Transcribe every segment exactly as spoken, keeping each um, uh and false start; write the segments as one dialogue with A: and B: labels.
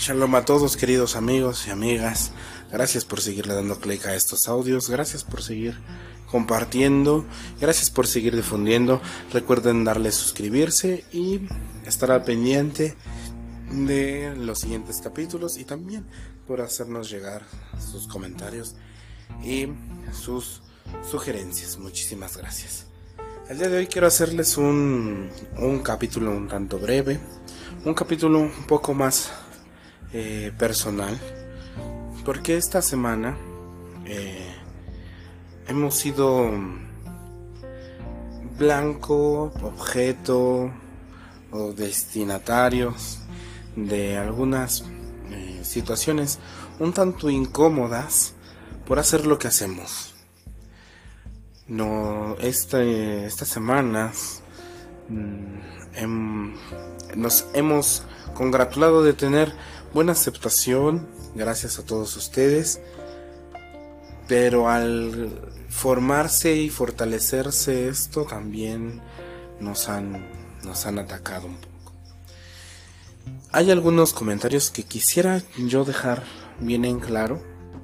A: Shalom a todos, queridos amigos y amigas. Gracias por seguirle dando clic a estos audios. Gracias por seguir compartiendo. Gracias por seguir difundiendo. Recuerden darle suscribirse y estar al pendiente de los siguientes capítulos, y también por hacernos llegar sus comentarios y sus sugerencias. Muchísimas gracias. El día de hoy quiero hacerles un, un capítulo un tanto breve, un capítulo un poco más eh, personal, porque esta semana eh, hemos sido blanco, objeto o destinatarios de algunas eh, situaciones un tanto incómodas por hacer lo que hacemos. No, este, estas semanas mmm, hem, nos hemos congratulado de tener buena aceptación, gracias a todos ustedes, pero al formarse y fortalecerse esto también nos han, nos han atacado un poco. Hay algunos comentarios que quisiera yo dejar bien en claro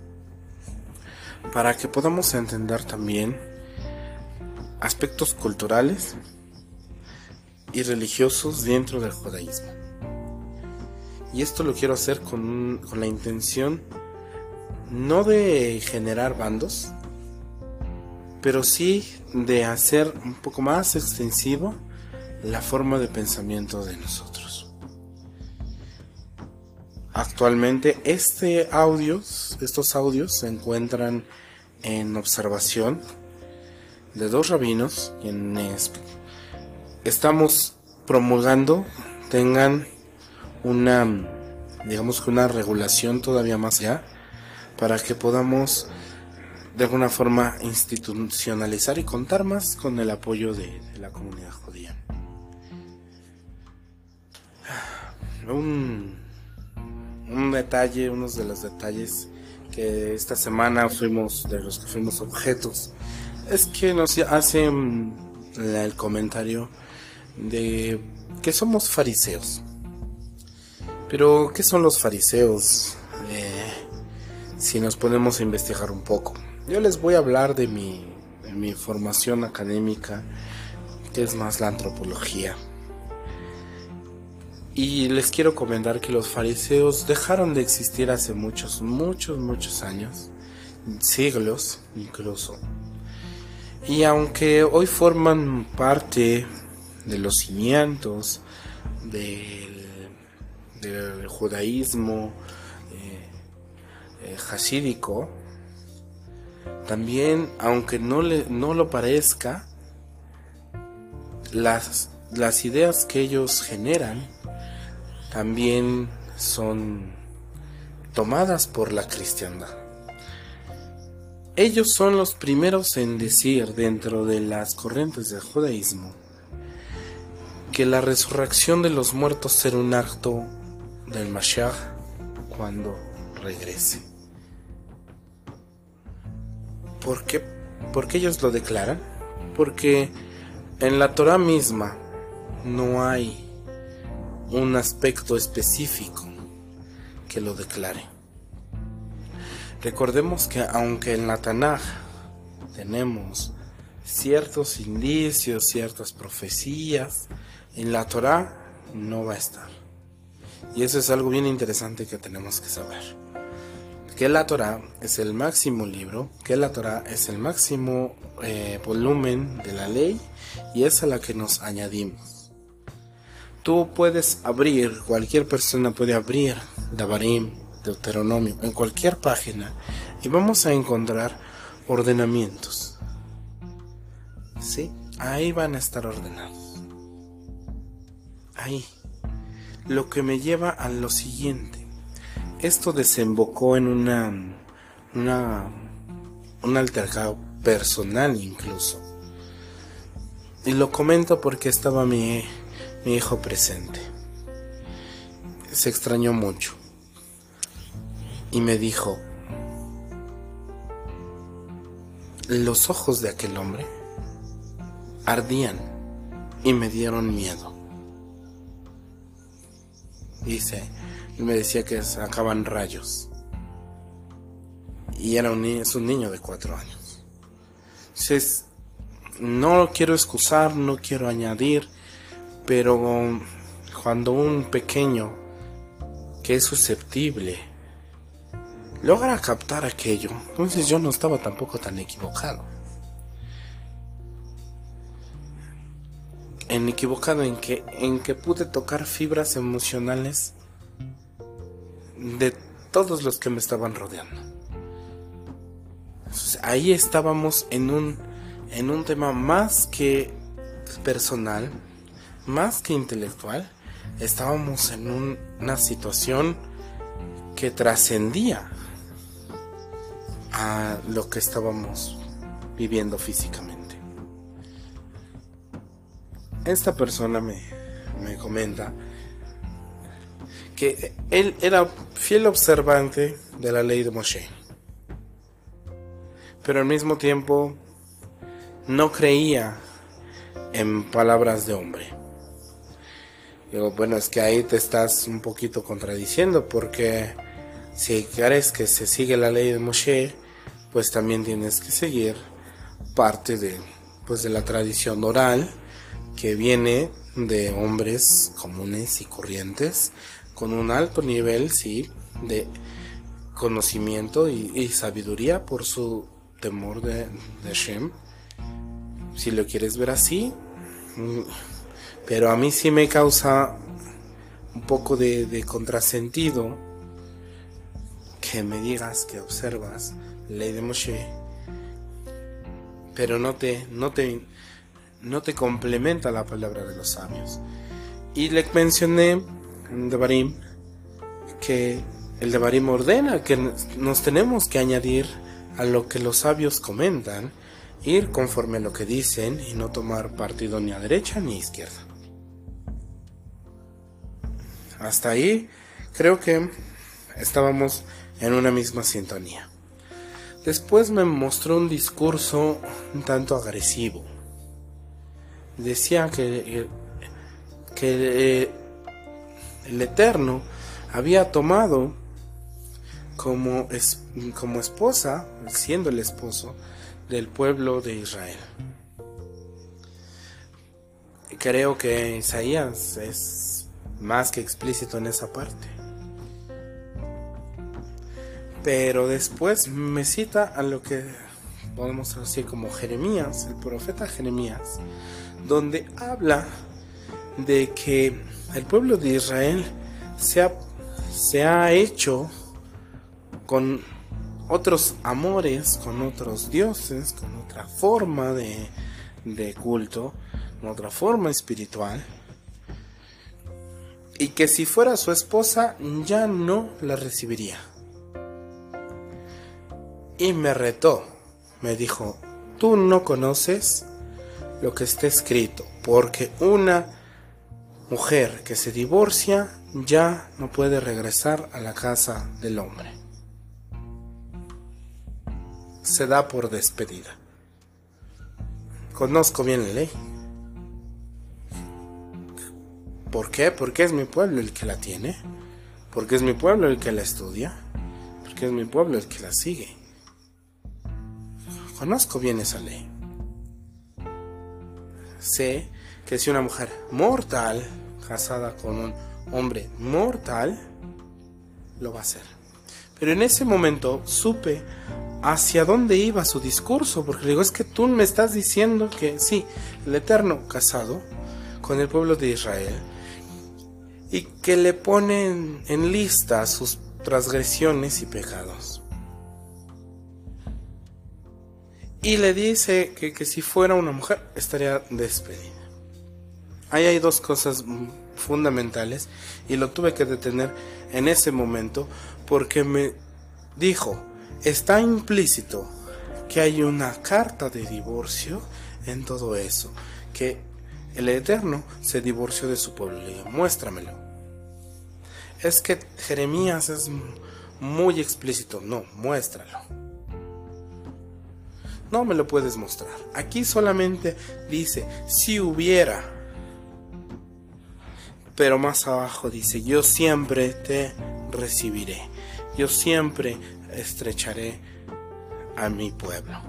A: para que podamos entender también aspectos culturales y religiosos dentro del judaísmo. Y esto lo quiero hacer con, con la intención no de generar bandos, pero sí de hacer un poco más extensivo la forma de pensamiento de nosotros. Actualmente este audios, estos audios se encuentran en observación de dos rabinos, quienes estamos promulgando tengan una, digamos que una regulación todavía más allá, para que podamos de alguna forma institucionalizar y contar más con el apoyo de, de la comunidad judía. Un, un detalle, unos de los detalles que esta semana fuimos, de los que fuimos objetos, es que nos hacen el comentario de que somos fariseos. Pero, ¿qué son los fariseos? Eh, si nos ponemos a investigar un poco. Yo les voy a hablar de mi, de mi formación académica, que es más la antropología. Y les quiero comentar que los fariseos dejaron de existir hace muchos, muchos, muchos años, siglos incluso. Y aunque hoy forman parte de los cimientos del, del judaísmo eh, eh, hasídico, también, aunque no, le, no lo parezca, las, las ideas que ellos generan también son tomadas por la cristiandad. Ellos son los primeros en decir, dentro de las corrientes del judaísmo, que la resurrección de los muertos será un acto del Mashiach cuando regrese. ¿Por qué? ¿Por qué ellos lo declaran? Porque en la Torah misma no hay un aspecto específico que lo declare. Recordemos que aunque en la Tanaj tenemos ciertos indicios, ciertas profecías, en la Torah no va a estar. Y eso es algo bien interesante que tenemos que saber. Que la Torah es el máximo libro, que la Torah es el máximo eh, volumen de la ley, y es a la que nos añadimos. Tú puedes abrir, cualquier persona puede abrir Devarim, Deuteronomio, en cualquier página, y vamos a encontrar ordenamientos. ¿Sí? Ahí van a estar ordenados. Ahí. Lo que me lleva a lo siguiente. Esto desembocó en una, una un altercado personal incluso. Y lo comento porque estaba mi, mi hijo presente. Se extrañó mucho. Y me dijo, los ojos de aquel hombre ardían y me dieron miedo. Dice, Él me decía que sacaban rayos. Y era un niño, es un niño de cuatro años. Entonces, no lo quiero excusar, no quiero añadir, pero cuando un pequeño que es susceptible logra captar aquello, entonces yo no estaba tampoco tan equivocado. En equivocado en que, en que pude tocar fibras emocionales de todos los que me estaban rodeando. Entonces, ahí estábamos en un, en un tema más que personal, más que intelectual. Estábamos en un, una situación que trascendía a lo que estábamos viviendo físicamente. Esta persona me, me comenta que él era fiel observante de la ley de Moshe, pero al mismo tiempo no creía en palabras de hombre. Digo, bueno, es que ahí te estás un poquito contradiciendo, porque si quieres que se sigue la ley de Moshe, pues también tienes que seguir parte de, pues de la tradición oral que viene de hombres comunes y corrientes con un alto nivel, sí, de conocimiento y, y sabiduría por su temor de, de Hashem, si lo quieres ver así. Pero a mí sí me causa un poco de, de contrasentido que me digas que observas la ley de Moshe, pero no te, no te, no te complementa la palabra de los sabios. Y le mencioné en Devarim que el Devarim ordena que nos tenemos que añadir a lo que los sabios comentan, ir conforme a lo que dicen y no tomar partido ni a derecha ni a izquierda. Hasta ahí creo que estábamos en una misma sintonía. Después me mostró un discurso un tanto agresivo. Decía que, que el Eterno había tomado como, es, como esposa, siendo el esposo del pueblo de Israel. Creo que Isaías es más que explícito en esa parte. Pero después me cita a lo que podemos decir como Jeremías, el profeta Jeremías, donde habla de que el pueblo de Israel se ha, se ha hecho con otros amores, con otros dioses, con otra forma de, de culto, con otra forma espiritual, y que si fuera su esposa ya no la recibiría. Y me retó, me dijo: tú no conoces lo que está escrito, porque una mujer que se divorcia ya no puede regresar a la casa del hombre. Se da por despedida. Conozco bien la ley. ¿Por qué? Porque es mi pueblo el que la tiene, porque es mi pueblo el que la estudia, porque es mi pueblo el que la sigue. Conozco bien esa ley. Sé que si una mujer mortal casada con un hombre mortal, lo va a hacer. Pero en ese momento supe hacia dónde iba su discurso, porque le digo, es que tú me estás diciendo que sí, el Eterno casado con el pueblo de Israel, y que le ponen en lista sus transgresiones y pecados. Y le dice que, que si fuera una mujer estaría despedida. Ahí hay dos cosas fundamentales y lo tuve que detener en ese momento, porque me dijo, está implícito que hay una carta de divorcio en todo eso, que el Eterno se divorció de su pueblo. Le digo, muéstramelo. Es que Jeremías es muy explícito. No, muéstralo. No me lo puedes mostrar. Aquí solamente dice, si hubiera. Pero más abajo dice, yo siempre te recibiré. Yo siempre estrecharé a mi pueblo.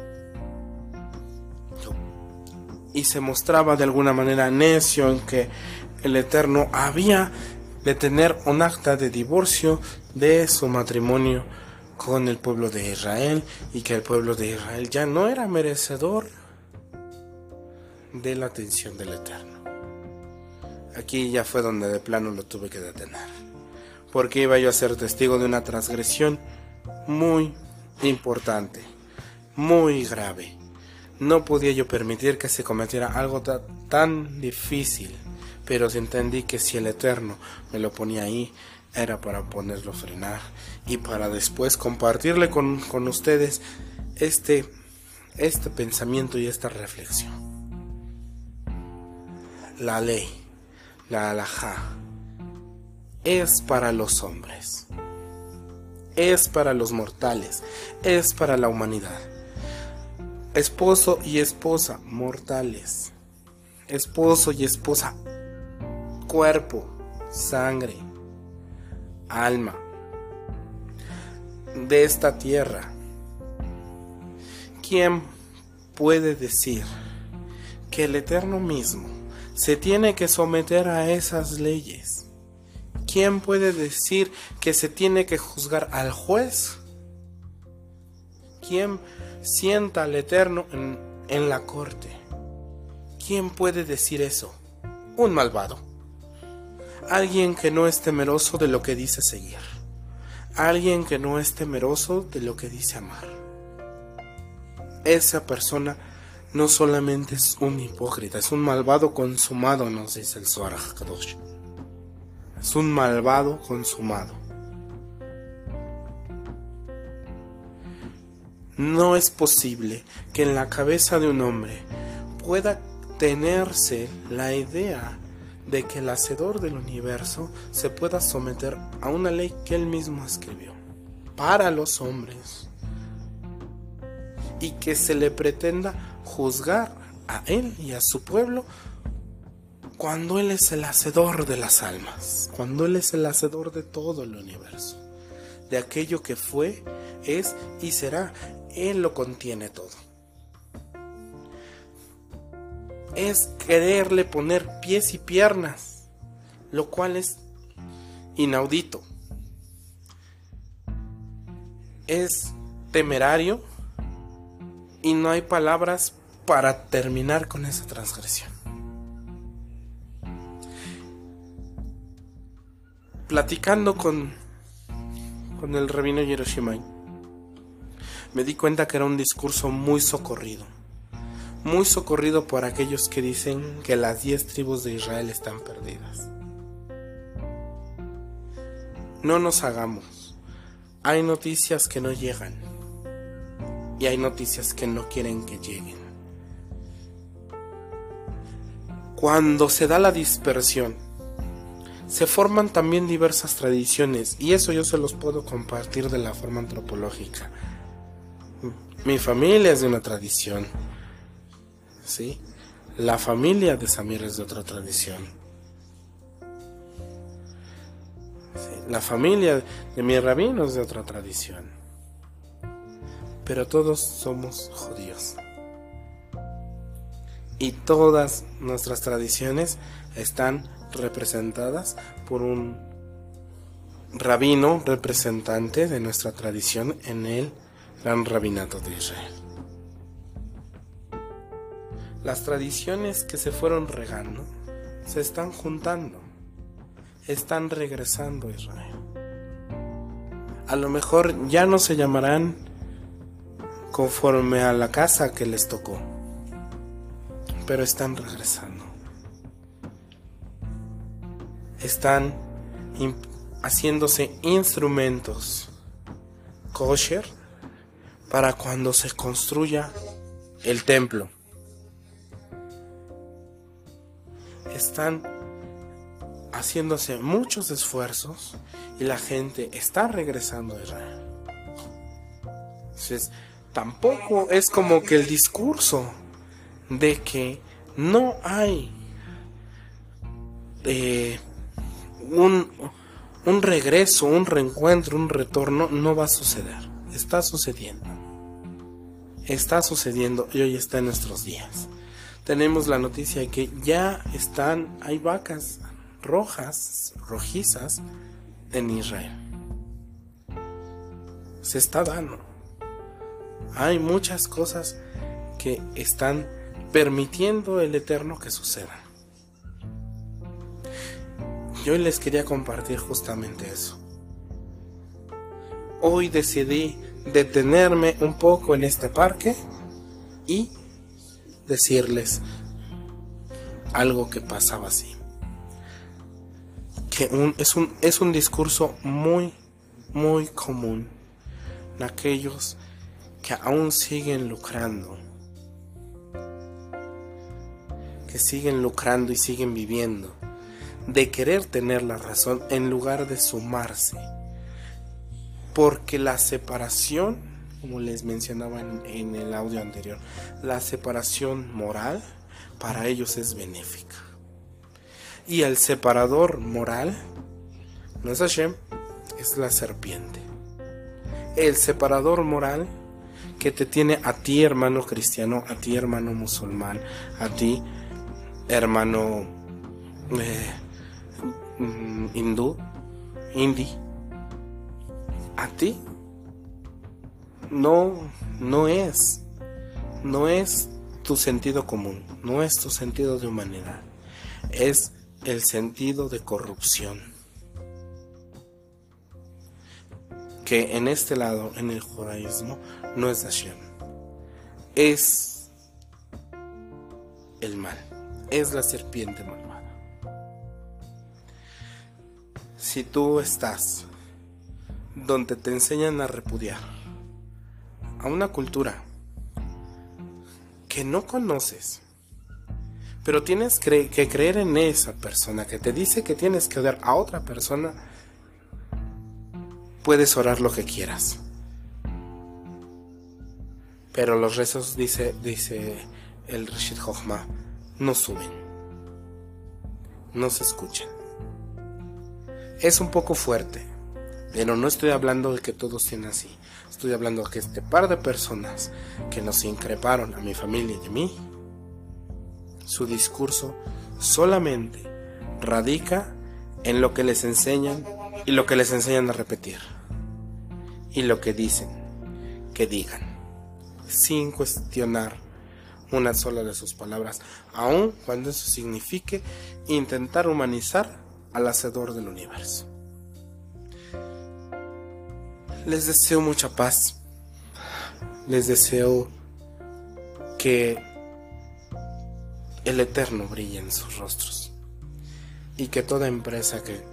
A: Y se mostraba de alguna manera necio en que el Eterno había de tener un acta de divorcio de su matrimonio con el pueblo de Israel, y que el pueblo de Israel ya no era merecedor de la atención del Eterno. Aquí ya fue donde de plano lo tuve que detener, porque iba yo a ser testigo de una transgresión muy importante, muy grave. No podía yo permitir que se cometiera algo ta- tan difícil, pero entendí que si el Eterno me lo ponía ahí, era para ponerlo a frenar y para después compartirle con, con ustedes este, este pensamiento y esta reflexión. La ley, la halajá, es para los hombres, es para los mortales, es para la humanidad. Esposo y esposa, mortales. Esposo y esposa, cuerpo, sangre, alma de esta tierra. ¿Quién puede decir que el Eterno mismo se tiene que someter a esas leyes? ¿Quién puede decir que se tiene que juzgar al juez? ¿Quién sienta al Eterno en, en la corte? ¿Quién puede decir eso? Un malvado. Alguien que no es temeroso de lo que dice seguir. Alguien que no es temeroso de lo que dice amar. Esa persona no solamente es un hipócrita, es un malvado consumado, nos dice el Zohar HaKadosh. Es un malvado consumado. No es posible que en la cabeza de un hombre pueda tenerse la idea de que el hacedor del universo se pueda someter a una ley que él mismo escribió para los hombres, y que se le pretenda juzgar a él y a su pueblo cuando él es el hacedor de las almas, cuando él es el hacedor de todo el universo, de aquello que fue, es y será. Él lo contiene todo. Es quererle poner pies y piernas, lo cual es inaudito. Es temerario y no hay palabras para terminar con esa transgresión. Platicando con, con el rabino Yeroshimai, me di cuenta que era un discurso muy socorrido. Muy socorrido por aquellos que dicen que las diez tribus de Israel están perdidas. No nos hagamos. Hay noticias que no llegan. Y hay noticias que no quieren que lleguen. Cuando se da la dispersión, se forman también diversas tradiciones. Y eso yo se los puedo compartir de la forma antropológica. Mi familia es de una tradición, ¿sí? La familia de Samir es de otra tradición, ¿sí? La familia de mi rabino es de otra tradición, pero todos somos judíos. Y todas nuestras tradiciones están representadas por un rabino representante de nuestra tradición en el Gran Rabinato de Israel. Las tradiciones que se fueron regando se están juntando, están regresando a Israel. A lo mejor ya no se llamarán conforme a la casa que les tocó, pero están regresando. Están imp- haciéndose instrumentos kosher para cuando se construya el templo. Están haciéndose muchos esfuerzos y la gente está regresando a Israel. Entonces, tampoco es como que el discurso de que no hay eh, un, un regreso, un reencuentro, un retorno no va a suceder. Está sucediendo. Está sucediendo y hoy está en nuestros días. Tenemos la noticia de que ya están, hay vacas rojas, rojizas en Israel. Se está dando. Hay muchas cosas que están permitiendo el Eterno que sucedan. Yo les quería compartir justamente eso. Hoy decidí detenerme un poco en este parque y decirles algo que pasaba así. Que un, es, un, es un discurso muy, muy común en aquellos que aún siguen lucrando. Que siguen lucrando y siguen viviendo. De querer tener la razón en lugar de sumarse. Porque la separación, como les mencionaba en, en el audio anterior, la separación moral para ellos es benéfica. Y el separador moral no es Hashem, es la serpiente. El separador moral que te tiene a ti, hermano cristiano, a ti, hermano musulmán, a ti, hermano eh, hindú, hindi, a ti no, no es, no es tu sentido común, no es tu sentido de humanidad, es el sentido de corrupción. Que en este lado, en el judaísmo, no es Hashem, es el mal, es la serpiente malvada. Si tú estás donde te enseñan a repudiar a una cultura que no conoces, pero tienes cre- que creer en esa persona que te dice que tienes que odiar a otra persona, puedes orar lo que quieras, pero los rezos, dice, dice el Reshit Jochma, no suben, no se escuchan. Es un poco fuerte, pero no estoy hablando de que todos sean así. Estoy hablando de que este par de personas que nos increparon a mi familia y a mí, su discurso solamente radica en lo que les enseñan y lo que les enseñan a repetir. Y lo que dicen, que digan, sin cuestionar una sola de sus palabras, aun cuando eso signifique intentar humanizar al hacedor del universo. Les deseo mucha paz. Les deseo que el Eterno brille en sus rostros y que toda empresa que,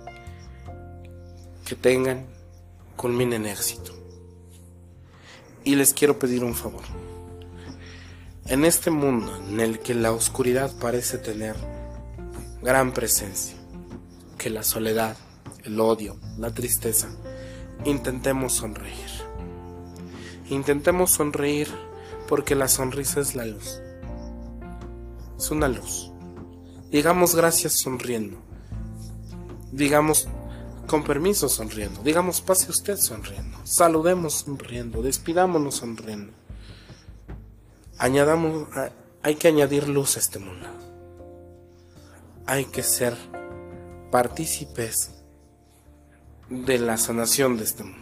A: que tengan culmine en éxito. Y les quiero pedir un favor. En este mundo en el que la oscuridad parece tener gran presencia, que la soledad, el odio, la tristeza, intentemos sonreír. Intentemos sonreír porque la sonrisa es la luz. Es una luz. Digamos gracias sonriendo. Digamos con permiso sonriendo. Digamos pase usted sonriendo. Saludemos sonriendo. Despidámonos sonriendo. Añadamos, hay que añadir luz a este mundo. Hay que ser partícipes de la sanación de este mundo.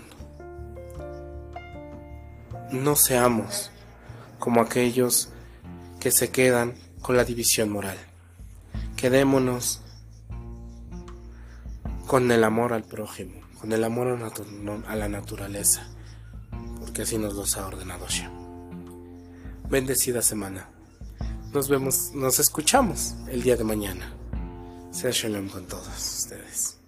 A: No seamos como aquellos que se quedan con la división moral. Quedémonos con el amor al prójimo, con el amor a la naturaleza, porque así nos los ha ordenado Hashem. Bendecida semana. Nos vemos, nos escuchamos el día de mañana. Sea Shalom con todos ustedes.